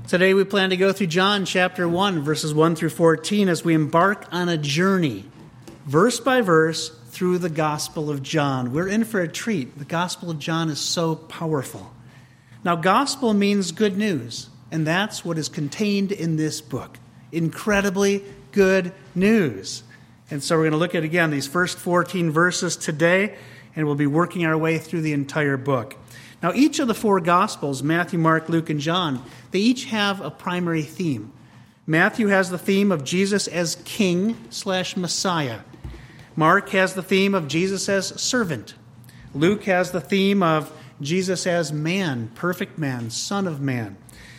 Today we plan to go through John chapter 1, verses 1 through 14 as we embark on a journey, verse by verse, through the Gospel of John. We're in for a treat. The Gospel of John is so powerful. Now, gospel means good news, and that's what is contained in this book. Incredibly good news. And so we're going to look at, again, these first 14 verses today, and we'll be working our way through the entire book. Now, each of the four Gospels, Matthew, Mark, Luke, and John, they each have a primary theme. Matthew has the theme of Jesus as King/Messiah. Mark has the theme of Jesus as servant. Luke has the theme of Jesus as man, perfect man, Son of Man.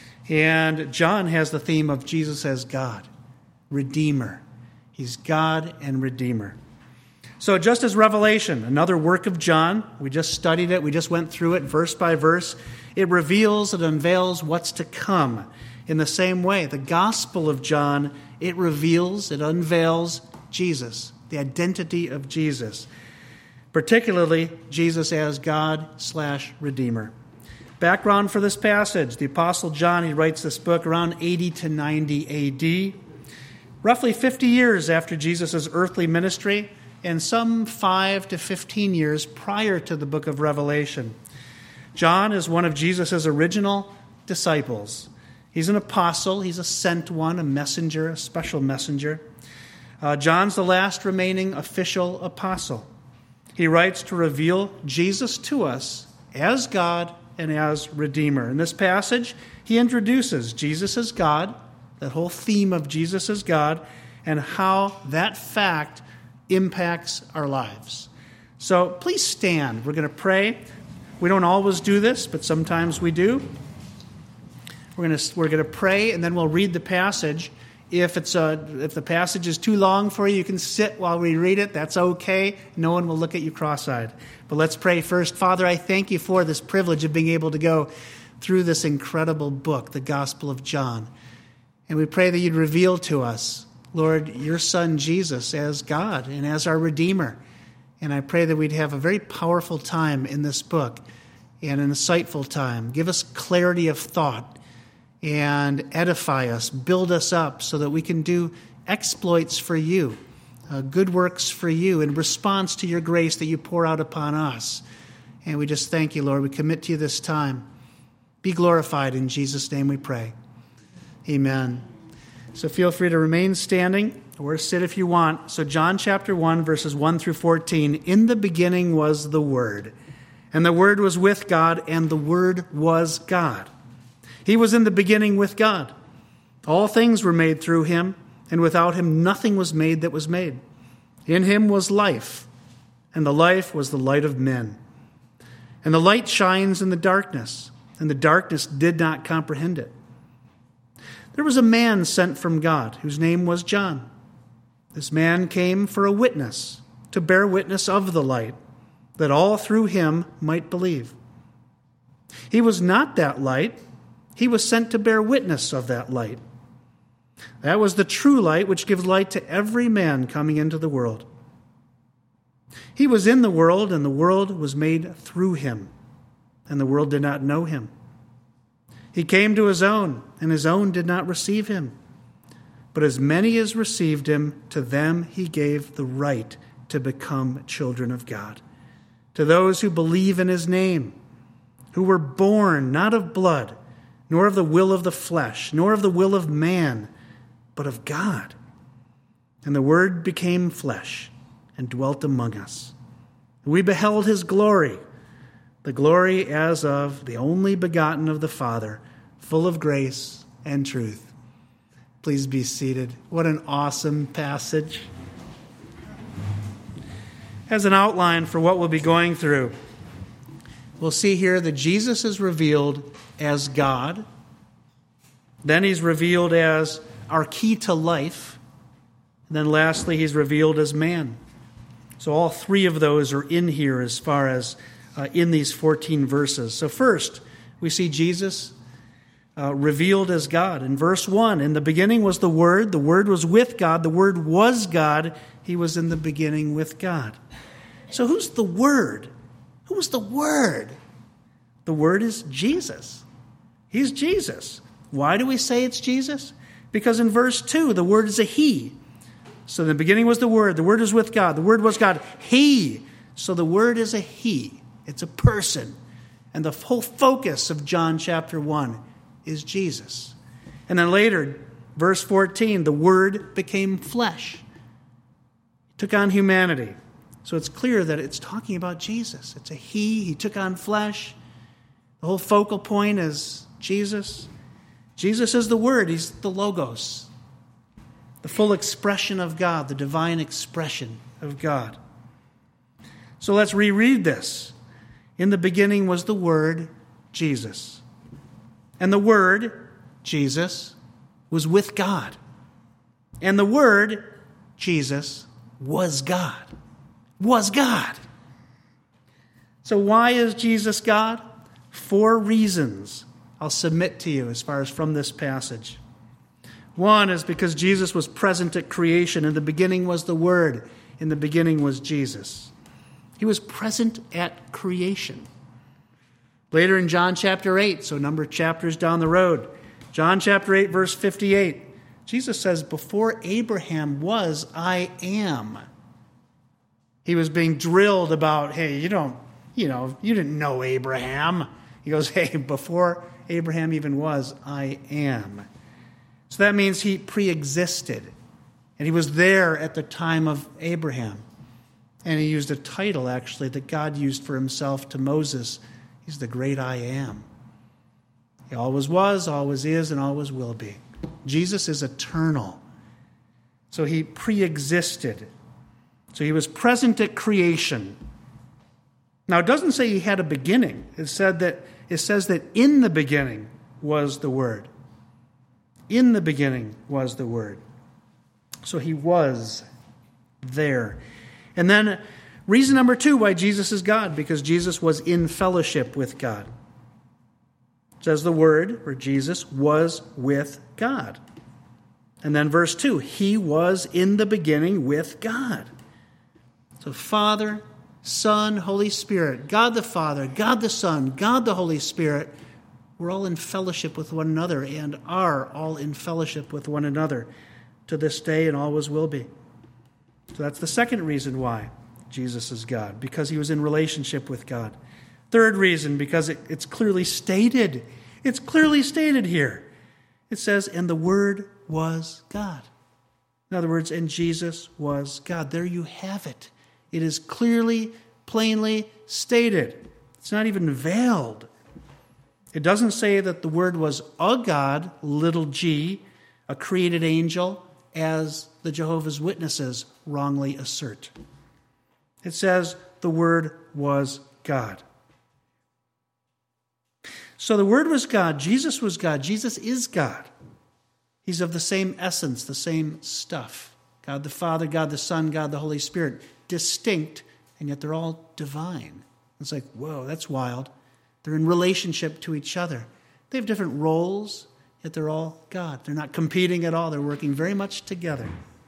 And John has the theme of Jesus as God, Redeemer. He's God and Redeemer. So just as Revelation, another work of John, we just studied it, we just went through it verse by verse, it reveals, it unveils what's to come. In the same way, the Gospel of John, it reveals, it unveils Jesus, the identity of Jesus, particularly Jesus as God/Redeemer. Background for this passage, the Apostle John, he writes this book around 80 to 90 A.D., roughly 50 years after Jesus' earthly ministry, and some 5 to 15 years prior to the book of Revelation. John is one of Jesus' original disciples. He's an apostle. He's a sent one, a messenger, a special messenger. John's the last remaining official apostle. He writes to reveal Jesus to us as God and as Redeemer. In this passage, he introduces Jesus as God, that whole theme of Jesus as God, and how that fact impacts our lives. So please stand. We're going to pray. We don't always do this, but sometimes we do. We're going to pray, and then we'll read the passage. If the passage is too long for you, you can sit while we read it. That's okay. No one will look at you cross-eyed. But let's pray first. Father, I thank you for this privilege of being able to go through this incredible book, the Gospel of John. And we pray that you'd reveal to us, Lord, your Son Jesus as God and as our Redeemer. And I pray that we'd have a very powerful time in this book and an insightful time. Give us clarity of thought and edify us, build us up so that we can do exploits for you, good works for you in response to your grace that you pour out upon us. And we just thank you, Lord. We commit to you this time. Be glorified. In Jesus' name we pray. Amen. So feel free to remain standing or sit if you want. So John chapter 1, verses 1 through 14. In the beginning was the Word, and the Word was with God, and the Word was God. He was in the beginning with God. All things were made through him, and without him nothing was made that was made. In him was life, and the life was the light of men. And the light shines in the darkness, and the darkness did not comprehend it. There was a man sent from God, whose name was John. This man came for a witness, to bear witness of the light, that all through him might believe. He was not that light. He was sent to bear witness of that light. That was the true light which gives light to every man coming into the world. He was in the world, and the world was made through him, and the world did not know him. He came to his own, and his own did not receive him. But as many as received him, to them he gave the right to become children of God, to those who believe in his name, who were born not of blood, nor of the will of the flesh, nor of the will of man, but of God. And the Word became flesh and dwelt among us. We beheld his glory, the glory as of the only begotten of the Father, full of grace and truth. Please be seated. What an awesome passage. As an outline for what we'll be going through, we'll see here that Jesus is revealed as God. Then he's revealed as our key to life. And then lastly, he's revealed as man. So all three of those are in here as far as in these 14 verses. So first, we see Jesus revealed as God. In verse 1, in the beginning was the Word was with God, the Word was God, he was in the beginning with God. So who's the Word? Who is the Word? The Word is Jesus. He's Jesus. Why do we say it's Jesus? Because in verse 2, the Word is a He. So in the beginning was the Word was with God, the Word was God, He. So the Word is a He. It's a person. And the whole focus of John chapter 1 is Jesus. And then later, verse 14, the Word became flesh. He took on humanity. So it's clear that it's talking about Jesus. It's a He. He took on flesh. The whole focal point is Jesus. Jesus is the Word. He's the Logos. The full expression of God, the divine expression of God. So let's reread this. In the beginning was the Word, Jesus. And the Word, Jesus, was with God. And the Word, Jesus, was God. Was God. So why is Jesus God? 4 reasons I'll submit to you as far as from this passage. 1 is because Jesus was present at creation. In the beginning was the Word. In the beginning was Jesus. He was present at creation. Later in John chapter 8, so a number of chapters down the road, John chapter 8, verse 58, Jesus says, before Abraham was, I am. He was being drilled about, hey, you didn't know Abraham. He goes, hey, before Abraham even was, I am. So that means he pre-existed. And he was there at the time of Abraham. And he used a title, actually, that God used for himself to Moses. He's the great I am. He always was, always is, and always will be. Jesus is eternal. So he pre-existed. So he was present at creation. Now, it doesn't say he had a beginning. It says that in the beginning was the Word. In the beginning was the Word. So he was there. And then reason number 2 why Jesus is God, because Jesus was in fellowship with God. It says the Word, or Jesus, was with God. And then verse 2, he was in the beginning with God. So Father, Son, Holy Spirit, God the Father, God the Son, God the Holy Spirit, we're all in fellowship with one another and are all in fellowship with one another to this day and always will be. So that's the second reason why Jesus is God, because he was in relationship with God. Third reason, because it's clearly stated. It's clearly stated here. It says, and the Word was God. In other words, and Jesus was God. There you have it. It is clearly, plainly stated. It's not even veiled. It doesn't say that the Word was a God, little g, a created angel, as the Jehovah's Witnesses wrongly assert. It says the Word was God. So the Word was God. Jesus was God. Jesus is God. He's of the same essence, the same stuff. God the Father, God the Son, God the Holy Spirit. Distinct, and yet they're all divine. It's like, whoa, that's wild. They're in relationship to each other. They have different roles, yet they're all God. They're not competing at all. They're working very much together.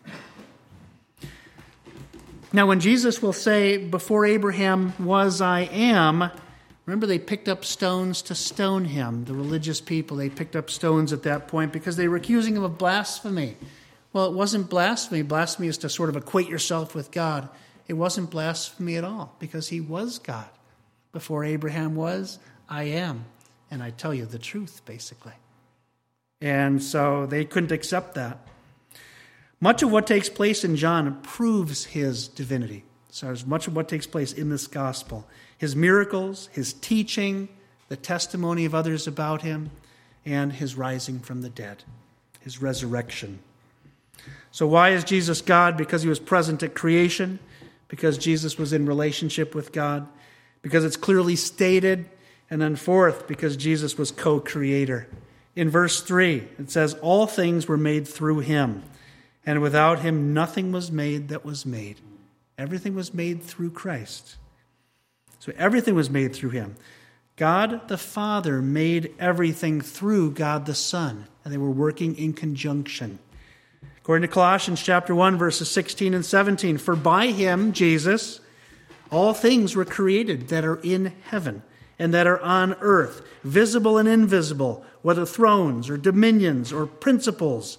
Now, when Jesus will say, before Abraham was, I am, remember they picked up stones to stone him. The religious people, they picked up stones at that point because they were accusing him of blasphemy. Well, it wasn't blasphemy. Blasphemy is to sort of equate yourself with God. It wasn't blasphemy at all because he was God. Before Abraham was, I am. And I tell you the truth, basically. And so they couldn't accept that. Much of what takes place in John proves his divinity. So there's much of what takes place in this gospel. His miracles, his teaching, the testimony of others about him, and his rising from the dead, his resurrection. So why is Jesus God? Because he was present at creation, because Jesus was in relationship with God, because it's clearly stated, and then fourth, because Jesus was co-creator. In verse 3, it says, all things were made through him, and without him nothing was made that was made. Everything was made through Christ. So everything was made through him. God the Father made everything through God the Son, and they were working in conjunction. According to Colossians chapter 1, verses 16 and 17, for by him, Jesus, all things were created that are in heaven and that are on earth, visible and invisible, whether thrones or dominions or principalities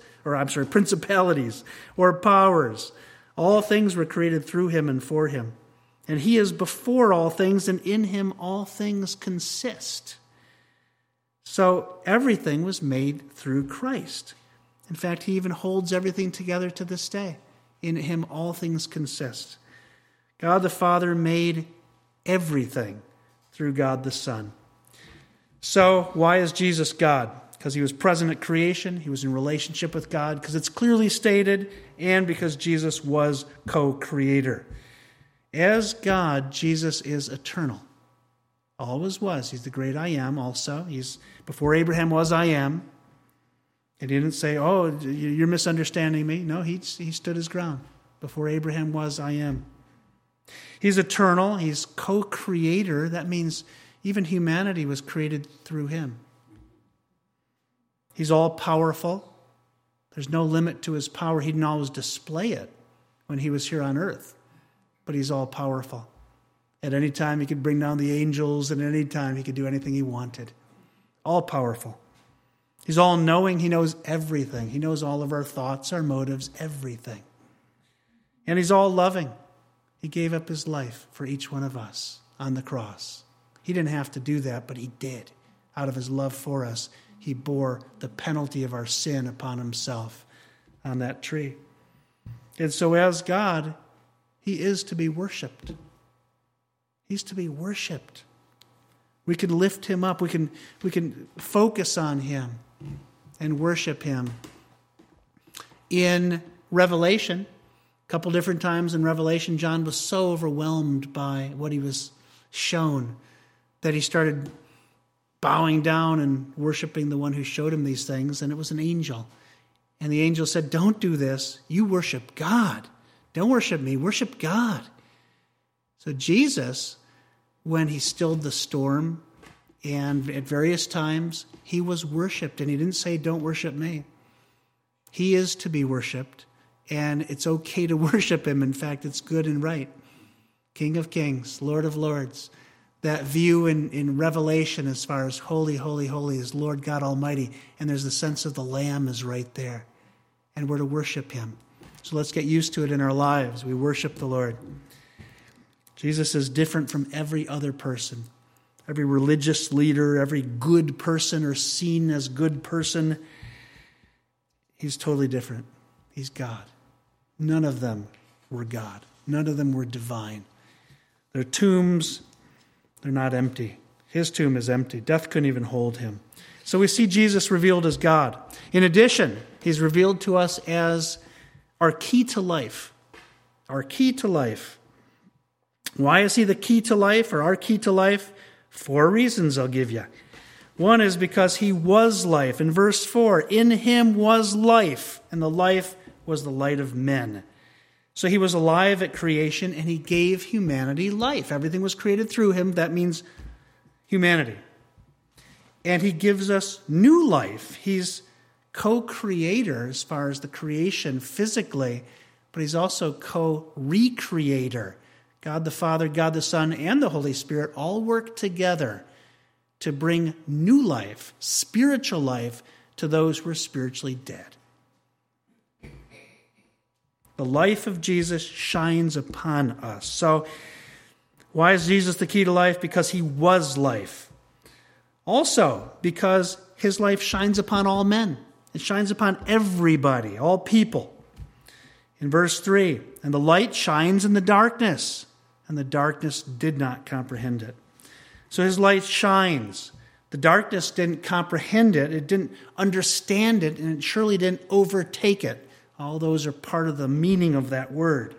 or powers. All things were created through him and for him. And he is before all things, and in him all things consist. So everything was made through Christ. In fact, he even holds everything together to this day. In him all things consist. God the Father made everything through God the Son. So why is Jesus God? Because he was present at creation, he was in relationship with God, because it's clearly stated, and because Jesus was co-creator. As God, Jesus is eternal. Always was. He's the great I am also. He's before Abraham was I am. And he didn't say, oh, you're misunderstanding me. No, he stood his ground. Before Abraham was I am. He's eternal. He's co-creator. That means even humanity was created through him. He's all-powerful. There's no limit to his power. He didn't always display it when he was here on earth. But he's all-powerful. At any time, he could bring down the angels, and at any time, he could do anything he wanted. All-powerful. He's all-knowing. He knows everything. He knows all of our thoughts, our motives, everything. And he's all-loving. He gave up his life for each one of us on the cross. He didn't have to do that, but he did. Out of his love for us, he bore the penalty of our sin upon himself on that tree. And so as God, he is to be worshipped. He's to be worshipped. We can lift him up. We can focus on him and worship him. In Revelation, a couple different times in Revelation, John was so overwhelmed by what he was shown that he started bowing down and worshiping the one who showed him these things, and it was an angel. And the angel said, don't do this. You worship God. Don't worship me. Worship God. So Jesus, when he stilled the storm, and at various times, he was worshipped. And he didn't say, don't worship me. He is to be worshipped, and it's okay to worship him. In fact, it's good and right. King of kings, Lord of lords. That view in Revelation as far as holy, holy, holy is Lord God Almighty. And there's the sense of the Lamb is right there. And we're to worship him. So let's get used to it in our lives. We worship the Lord. Jesus is different from every other person. Every religious leader, every good person or seen as good person. He's totally different. He's God. None of them were God. None of them were divine. Their tombs, they're not empty. His tomb is empty. Death couldn't even hold him. So we see Jesus revealed as God. In addition, he's revealed to us as our key to life. Our key to life. Why is he the key to life or our key to life? 4 reasons I'll give you. One is because he was life. In verse 4, in him was life, and the life was the light of men. So he was alive at creation, and he gave humanity life. Everything was created through him. That means humanity. And he gives us new life. He's co-creator as far as the creation physically, but he's also co-recreator. God the Father, God the Son, and the Holy Spirit all work together to bring new life, spiritual life, to those who are spiritually dead. The life of Jesus shines upon us. So, why is Jesus the key to life? Because he was life. Also, because his life shines upon all men. It shines upon everybody, all people. In verse 3, and the light shines in the darkness, and the darkness did not comprehend it. So his light shines. The darkness didn't comprehend it. It didn't understand it, and it surely didn't overtake it. All those are part of the meaning of that word.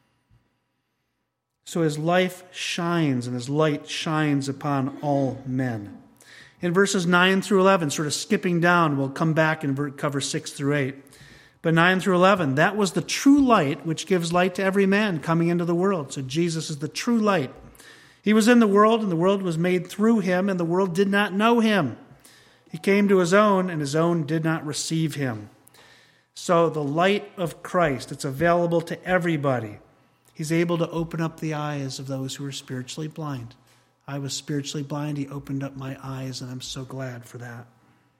So his life shines, and his light shines upon all men. In verses 9 through 11, sort of skipping down, we'll come back and cover 6 through 8. But 9 through 11, that was the true light which gives light to every man coming into the world. So Jesus is the true light. He was in the world, and the world was made through him, and the world did not know him. He came to his own, and his own did not receive him. So the light of Christ, it's available to everybody. He's able to open up the eyes of those who are spiritually blind. I was spiritually blind. He opened up my eyes, and I'm so glad for that.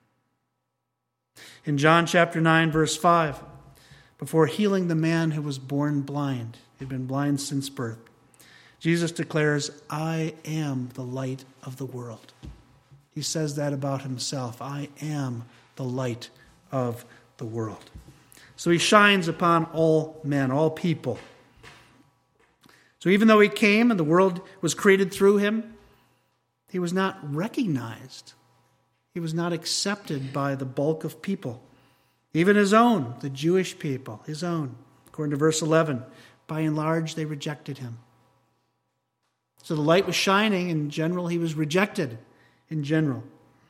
In John chapter 9, verse 5, before healing the man who was born blind, he'd been blind since birth, Jesus declares, I am the light of the world. He says that about himself. I am the light of the world. So he shines upon all men, all people. So even though he came and the world was created through him, he was not recognized. He was not accepted by the bulk of people. Even his own, the Jewish people, his own. According to verse 11, by and large, they rejected him. So the light was shining. In general, he was rejected in general.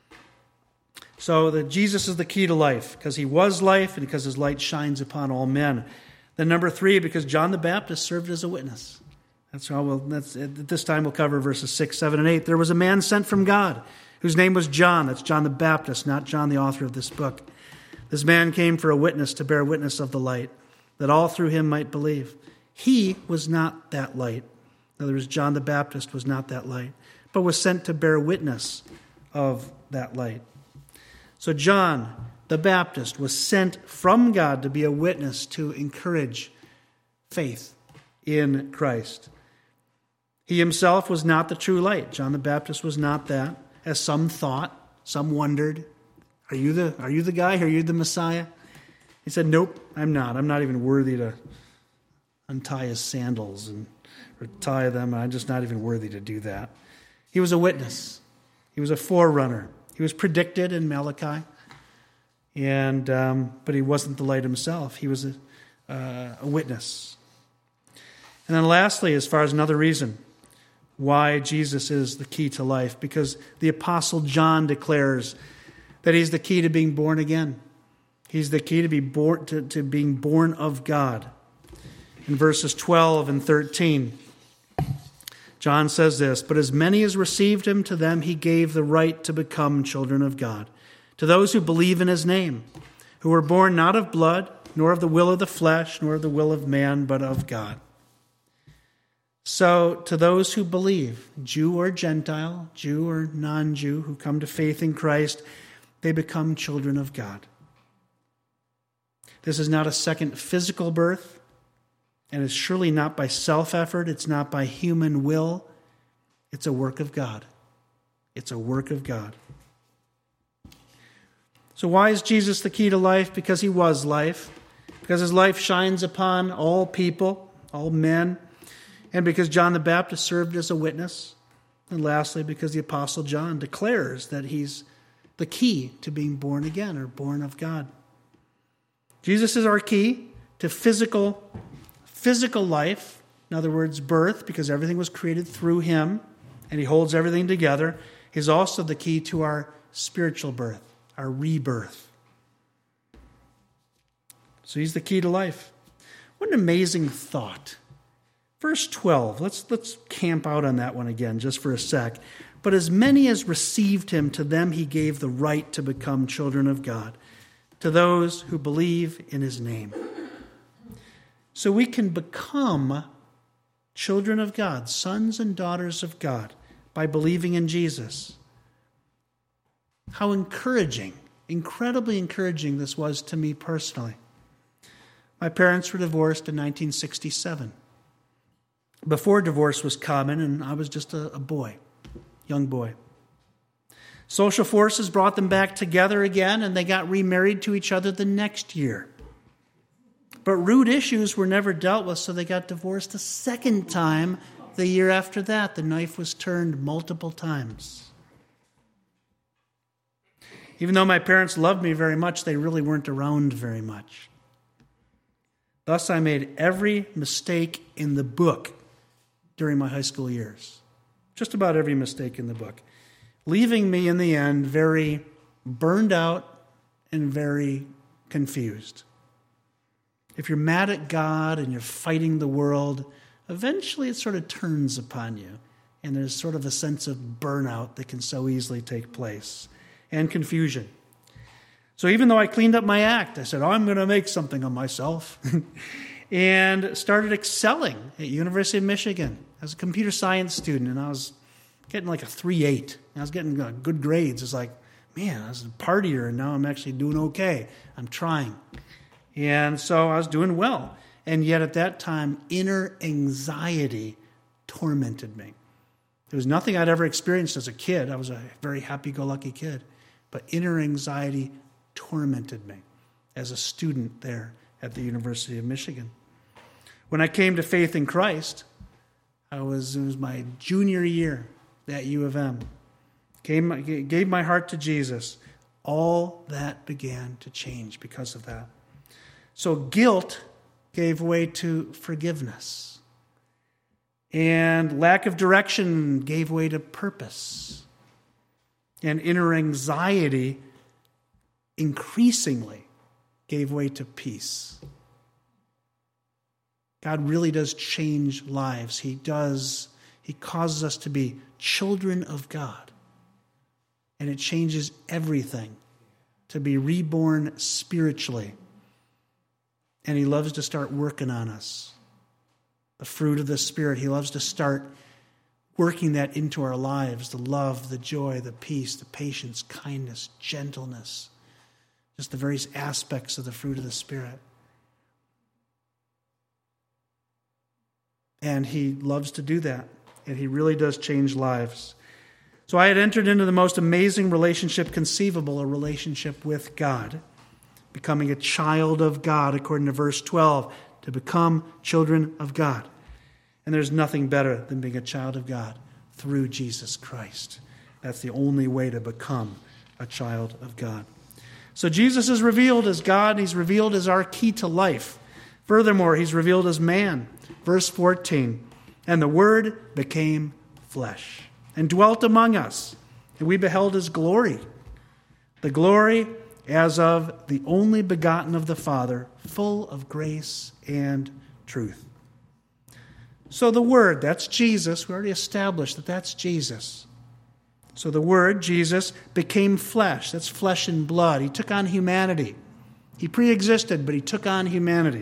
So that Jesus is the key to life, because he was life and because his light shines upon all men. Then number 3, because John the Baptist served as a witness. At this time we'll cover verses 6, 7, and 8. There was a man sent from God whose name was John. That's John the Baptist, not John the author of this book. This man came for a witness, to bear witness of the light, that all through him might believe. He was not that light. In other words, John the Baptist was not that light, but was sent to bear witness of that light. So John the Baptist was sent from God to be a witness, to encourage faith in Christ. He himself was not the true light. John the Baptist was not that, as some thought, some wondered. Are you the guy? Are you the Messiah? He said, nope, I'm not. I'm not even worthy to untie his sandals or tie them. I'm just not even worthy to do that. He was a witness. He was a forerunner. He was predicted in Malachi, but he wasn't the light himself. He was a witness. And then lastly, as far as another reason why Jesus is the key to life, because the Apostle John declares that he's the key to being born again. He's the key to being born of God. In verses 12 and 13, John says this, but as many as received him, to them he gave the right to become children of God, to those who believe in his name, who were born not of blood, nor of the will of the flesh, nor of the will of man, but of God. So to those who believe, Jew or Gentile, Jew or non-Jew, who come to faith in Christ, they become children of God. This is not a second physical birth. And it's surely not by self-effort. It's not by human will. It's a work of God. It's a work of God. So why is Jesus the key to life? Because he was life. Because his life shines upon all people, all men. And because John the Baptist served as a witness. And lastly, because the Apostle John declares that he's the key to being born again, or born of God. Jesus is our key to physical life, in other words, birth, because everything was created through him, and he holds everything together. He's also the key to our spiritual birth, our rebirth. So he's the key to life. What an amazing thought. Verse 12, let's camp out on that one again just for a sec. But as many as received him, to them he gave the right to become children of God, to those who believe in his name. So we can become children of God, sons and daughters of God, by believing in Jesus. How encouraging, incredibly encouraging this was to me personally. My parents were divorced in 1967. Before divorce was common, and I was just a boy, young boy. Social forces brought them back together again, and they got remarried to each other the next year. But root issues were never dealt with, so they got divorced a second time the year after that. The knife was turned multiple times. Even though my parents loved me very much, they really weren't around very much. Thus, I made every mistake in the book during my high school years. Just about every mistake in the book. Leaving me in the end very burned out and very confused. If you're mad at God and you're fighting the world, eventually it sort of turns upon you. And there's sort of a sense of burnout that can so easily take place. And confusion. So even though I cleaned up my act, I said, I'm going to make something of myself. And started excelling at University of Michigan as a computer science student. And I was getting like a 3.8. I was getting good grades. It's like, man, I was a partier, and now I'm actually doing okay. I'm trying. And so I was doing well. And yet at that time, inner anxiety tormented me. There was nothing I'd ever experienced as a kid. I was a very happy-go-lucky kid. But inner anxiety tormented me as a student there at the University of Michigan. When I came to faith in Christ, it was my junior year at U of M. Gave my heart to Jesus. All that began to change because of that. So guilt gave way to forgiveness. And lack of direction gave way to purpose. And inner anxiety increasingly gave way to peace. God really does change lives. He causes us to be children of God. And it changes everything to be reborn spiritually. And He loves to start working on us. The fruit of the Spirit, He loves to start working that into our lives. The love, the joy, the peace, the patience, kindness, gentleness. Just the various aspects of the fruit of the Spirit. And He loves to do that. And He really does change lives. So I had entered into the most amazing relationship conceivable, a relationship with God. Becoming a child of God, according to verse 12. To become children of God. And there's nothing better than being a child of God through Jesus Christ. That's the only way to become a child of God. So Jesus is revealed as God, and He's revealed as our key to life. Furthermore, He's revealed as man. Verse 14, and the Word became flesh and dwelt among us, and we beheld His glory. The glory as of the only begotten of the Father, full of grace and truth. So the Word, that's Jesus. We already established that that's Jesus. So the Word, Jesus, became flesh. That's flesh and blood. He took on humanity. He pre-existed, but He took on humanity.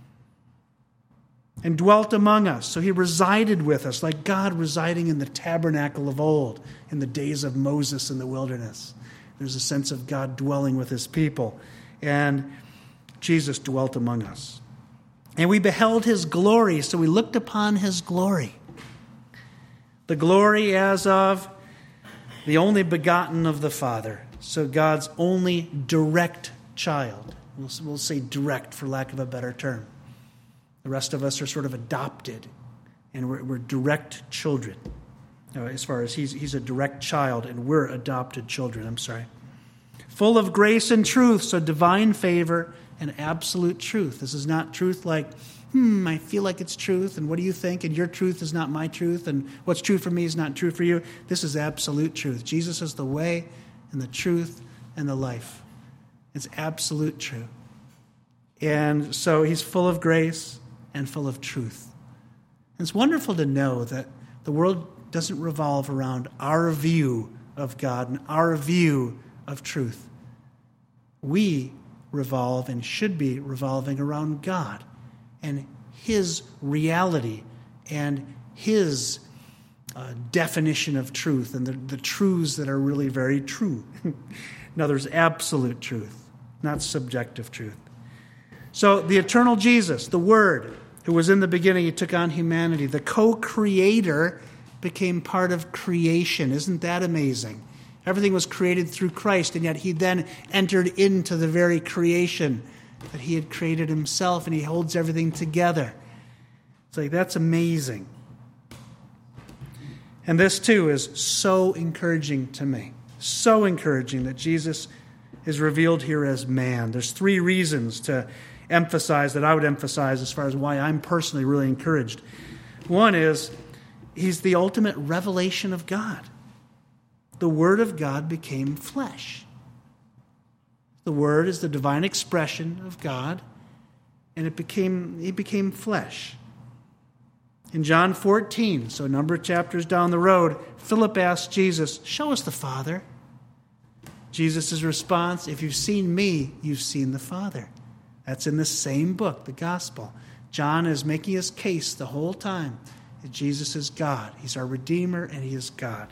And dwelt among us. So He resided with us, like God residing in the tabernacle of old, in the days of Moses in the wilderness. There's a sense of God dwelling with His people. And Jesus dwelt among us. And we beheld His glory, so we looked upon His glory. The glory as of the only begotten of the Father. So God's only direct child. We'll say direct for lack of a better term. The rest of us are sort of adopted, and we're direct children. As far as he's a direct child, and we're adopted children, Full of grace and truth, so divine favor and absolute truth. This is not truth like, I feel like it's truth, and what do you think? And your truth is not my truth, and what's true for me is not true for you. This is absolute truth. Jesus is the way and the truth and the life. It's absolute truth. And so He's full of grace and full of truth. And it's wonderful to know that the world doesn't revolve around our view of God and our view of truth. We revolve and should be revolving around God and His reality and His definition of truth and the truths that are really very true. Now, there's absolute truth, not subjective truth. So the eternal Jesus, the Word, who was in the beginning, He took on humanity. The co-creator became part of creation. Isn't that amazing? Everything was created through Christ, and yet He then entered into the very creation that He had created Himself, and He holds everything together. It's like, that's amazing. And this, too, is so encouraging to me. So encouraging that Jesus is revealed here as man. There's 3 reasons to emphasize, that I would emphasize as far as why I'm personally really encouraged. One is, He's the ultimate revelation of God. The Word of God became flesh. The Word is the divine expression of God, and He became flesh. In John 14, so a number of chapters down the road, Philip asked Jesus, "Show us the Father." Jesus' response, "If you've seen me, you've seen the Father." That's in the same book, the Gospel. John is making his case the whole time. that Jesus is God. He's our Redeemer, and He is God.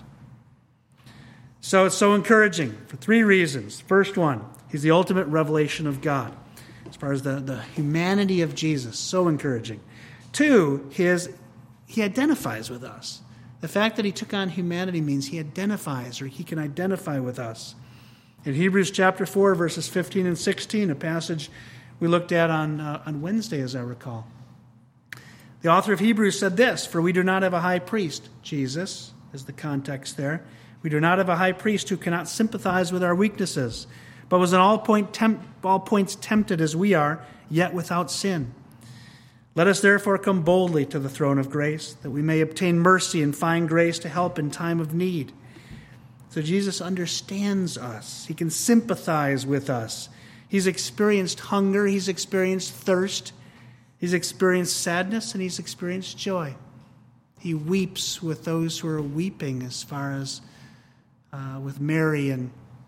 So it's so encouraging for three reasons. First one, He's the ultimate revelation of God. As far as the humanity of Jesus, so encouraging. Two, He identifies with us. The fact that He took on humanity means He identifies, or He can identify with us. In Hebrews chapter 4, verses 15 and 16, a passage we looked at on Wednesday, as I recall. The author of Hebrews said this, "For we do not have a high priest," Jesus is the context there. "We do not have a high priest who cannot sympathize with our weaknesses, but was in all points tempted as we are, yet without sin. Let us therefore come boldly to the throne of grace, that we may obtain mercy and find grace to help in time of need." So Jesus understands us. He can sympathize with us. He's experienced hunger. He's experienced thirst. He's experienced sadness, and He's experienced joy. He weeps with those who are weeping, as far as with Mary and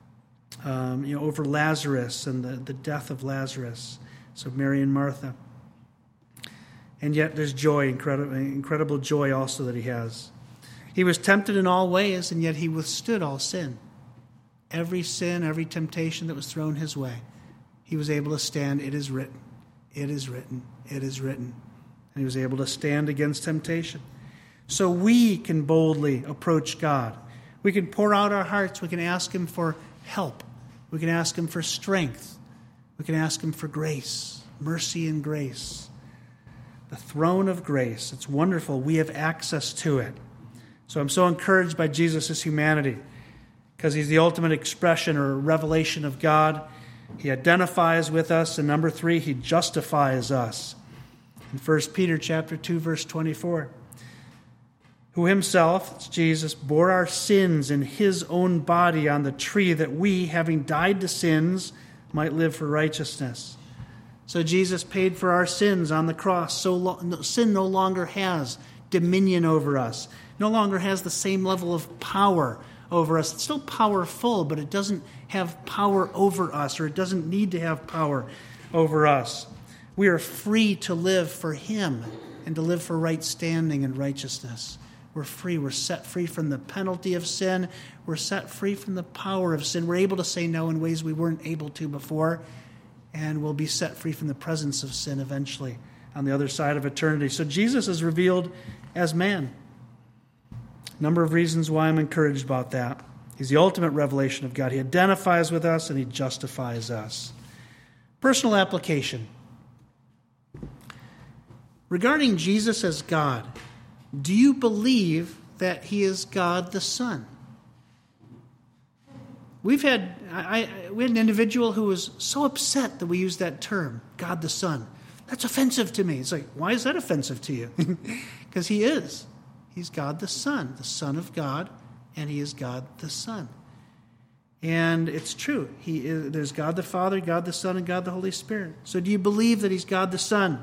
over Lazarus and the death of Lazarus. So Mary and Martha. And yet there's joy, incredible joy also that He has. He was tempted in all ways, and yet He withstood all sin. Every sin, every temptation that was thrown His way, He was able to stand. It is written. It is written. It is written. And He was able to stand against temptation. So we can boldly approach God. We can pour out our hearts. We can ask Him for help. We can ask Him for strength. We can ask Him for grace, mercy and grace. The throne of grace. It's wonderful. We have access to it. So I'm so encouraged by Jesus' humanity, because He's the ultimate expression or revelation of God. He identifies with us. And number three, He justifies us. In 1 Peter chapter 2, verse 24, "Who Himself," it's Jesus, "bore our sins in His own body on the tree, that we, having died to sins, might live for righteousness." So Jesus paid for our sins on the cross. So sin no longer has dominion over us, no longer has the same level of power over us. It's still powerful, but it doesn't have power over us, or it doesn't need to have power over us. We are free to live for Him and to live for right standing and righteousness. We're free. We're set free from the penalty of sin. We're set free from the power of sin. We're able to say no in ways we weren't able to before, and we'll be set free from the presence of sin eventually on the other side of eternity. So Jesus is revealed as man. Number of reasons why I'm encouraged about that. He's the ultimate revelation of God. He identifies with us, and He justifies us. Personal application. Regarding Jesus as God, do you believe that He is God the Son? We had an individual who was so upset that we used that term, God the Son. That's offensive to me. It's like, why is that offensive to you? Because He is. He's God the Son of God, and He is God the Son. And it's true. There's God the Father, God the Son, and God the Holy Spirit. So do you believe that He's God the Son?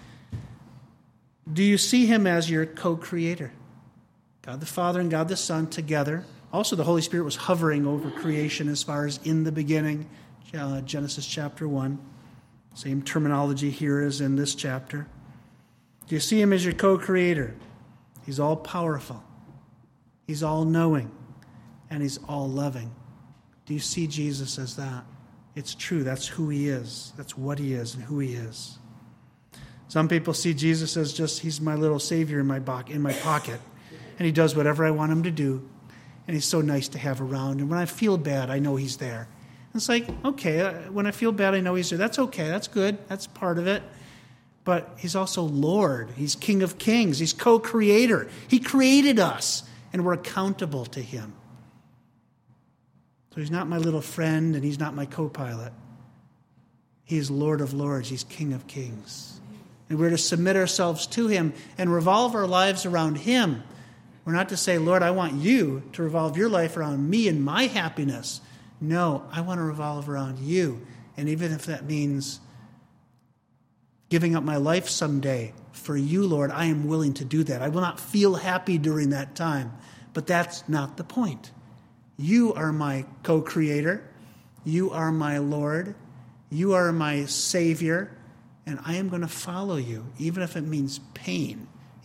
Do you see Him as your co-creator? God the Father and God the Son together. Also, the Holy Spirit was hovering over creation as far as in the beginning, Genesis chapter 1. Same terminology here as in this chapter. Do you see Him as your co-creator? He's all-powerful. He's all-knowing. And He's all-loving. Do you see Jesus as that? It's true. That's who He is. That's what He is and who He is. Some people see Jesus as just, He's my little Savior in my pocket. And He does whatever I want Him to do. And He's so nice to have around. And when I feel bad, I know He's there. And it's like, okay, when I feel bad, I know He's there. That's okay. That's good. That's part of it. But He's also Lord. He's King of Kings. He's co-creator. He created us, and we're accountable to Him. So He's not my little friend, and He's not my co-pilot. He is Lord of Lords. He's King of Kings. And we're to submit ourselves to Him and revolve our lives around Him. We're not to say, Lord, I want You to revolve Your life around me and my happiness. No, I want to revolve around You. And even if that means giving up my life someday for You, Lord, I am willing to do that. I will not feel happy during that time, but that's not the point. You are my co-creator. You are my Lord. You are my Savior, and I am going to follow You, even if it means pain,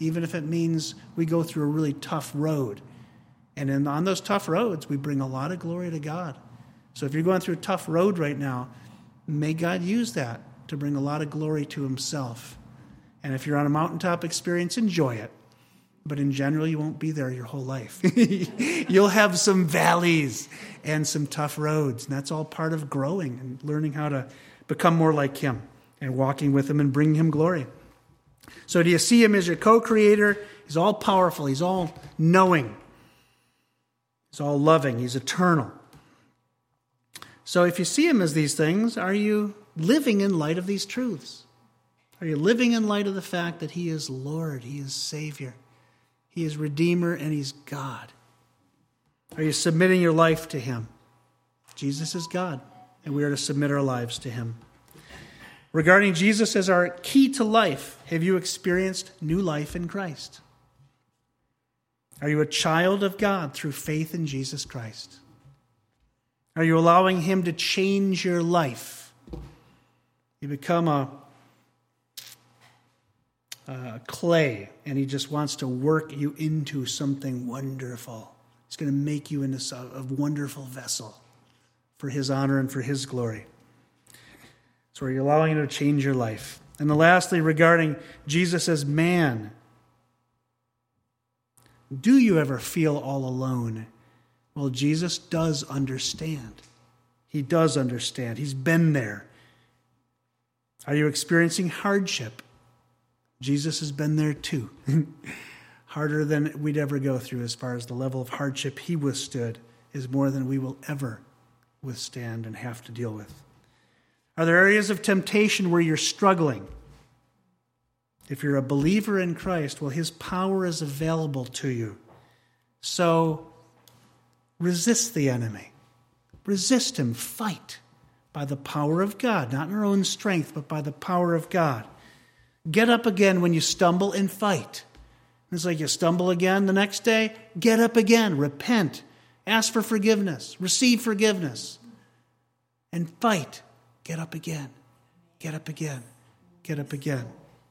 even if it means we go through a really tough road. And on those tough roads, we bring a lot of glory to God. So if you're going through a tough road right now, may God use that to bring a lot of glory to himself. And if you're on a mountaintop experience, enjoy it. But in general, you won't be there your whole life. You'll have some valleys and some tough roads. And that's all part of growing and learning how to become more like him and walking with him and bringing him glory. So do you see him as your co-creator? He's all powerful. He's all knowing. He's all loving. He's eternal. So if you see him as these things, are you living in light of these truths? Are you living in light of the fact that he is Lord, he is Savior, he is Redeemer, and he's God? Are you submitting your life to him? Jesus is God, and we are to submit our lives to him. Regarding Jesus as our key to life, have you experienced new life in Christ? Are you a child of God through faith in Jesus Christ? Are you allowing him to change your life? You become a clay, and he just wants to work you into something wonderful. He's going to make you into a wonderful vessel for his honor and for his glory. So are you allowing him to change your life? And then lastly, regarding Jesus as man, do you ever feel all alone? Well, Jesus does understand. He does understand. He's been there. Are you experiencing hardship? Jesus has been there too. Harder than we'd ever go through as far as the level of hardship he withstood is more than we will ever withstand and have to deal with. Are there areas of temptation where you're struggling? If you're a believer in Christ, well, his power is available to you. So resist the enemy. Resist him. Fight by the power of God, not in our own strength, but by the power of God. Get up again when you stumble and fight. It's like you stumble again the next day, get up again, repent, ask for forgiveness, receive forgiveness, and fight. Get up again, get up again, get up again.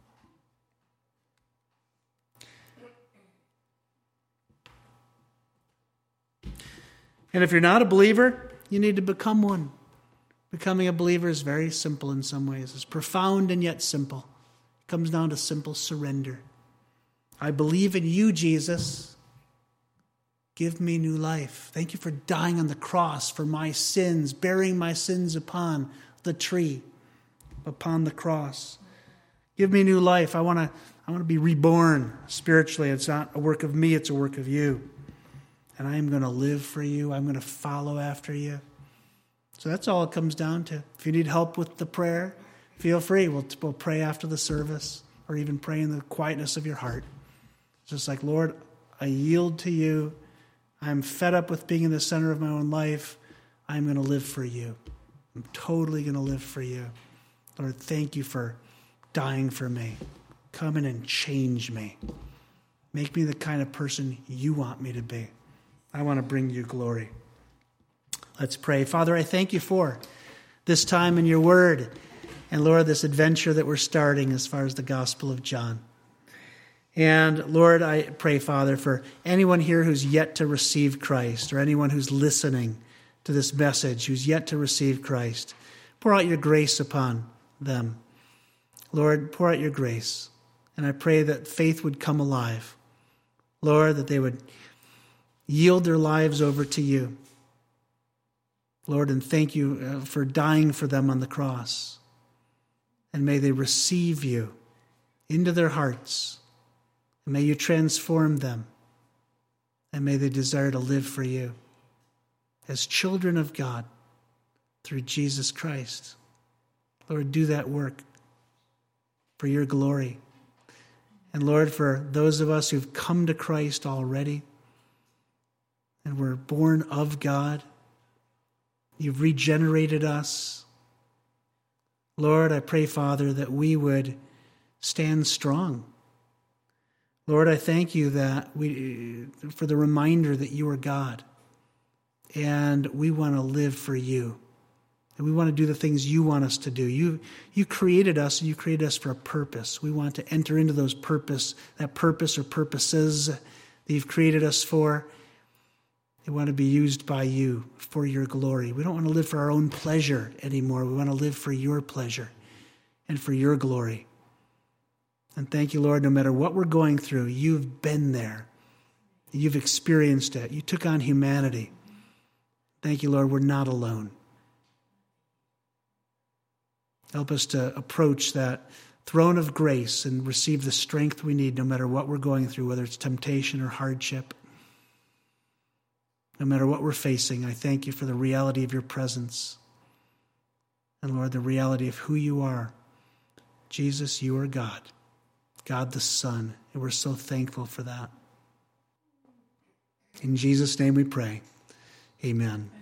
And if you're not a believer, you need to become one. Becoming a believer is very simple in some ways. It's profound and yet simple. It comes down to simple surrender. I believe in you, Jesus. Give me new life. Thank you for dying on the cross for my sins, bearing my sins upon the tree, upon the cross. Give me new life. I want to be reborn spiritually. It's not a work of me, it's a work of you. And I am going to live for you. I'm going to follow after you. So that's all it comes down to. If you need help with the prayer, feel free. We'll pray after the service, or even pray in the quietness of your heart. It's just like, Lord, I yield to you. I'm fed up with being in the center of my own life. I'm going to live for you. I'm totally going to live for you. Lord, thank you for dying for me. Come in and change me. Make me the kind of person you want me to be. I want to bring you glory. Let's pray. Father, I thank you for this time in your word. And Lord, this adventure that we're starting as far as the Gospel of John. And Lord, I pray, Father, for anyone here who's yet to receive Christ, or anyone who's listening to this message who's yet to receive Christ, pour out your grace upon them. Lord, pour out your grace. And I pray that faith would come alive. Lord, that they would yield their lives over to you. Lord, and thank you for dying for them on the cross. And may they receive you into their hearts. And may you transform them. And may they desire to live for you as children of God through Jesus Christ. Lord, do that work for your glory. And Lord, for those of us who've come to Christ already, and we're born of God, you've regenerated us. Lord, I pray, Father, that we would stand strong. Lord, I thank you that for the reminder that you are God, and we want to live for you. And we want to do the things you want us to do. You created us, and you created us for a purpose. We want to enter into that purpose or purposes that you've created us for. We want to be used by you for your glory. We don't want to live for our own pleasure anymore. We want to live for your pleasure and for your glory. And thank you, Lord, no matter what we're going through, you've been there. You've experienced it. You took on humanity. Thank you, Lord, we're not alone. Help us to approach that throne of grace and receive the strength we need no matter what we're going through, whether it's temptation or hardship. No matter what we're facing, I thank you for the reality of your presence. And Lord, the reality of who you are. Jesus, you are God. God the Son. And we're so thankful for that. In Jesus' name we pray. Amen.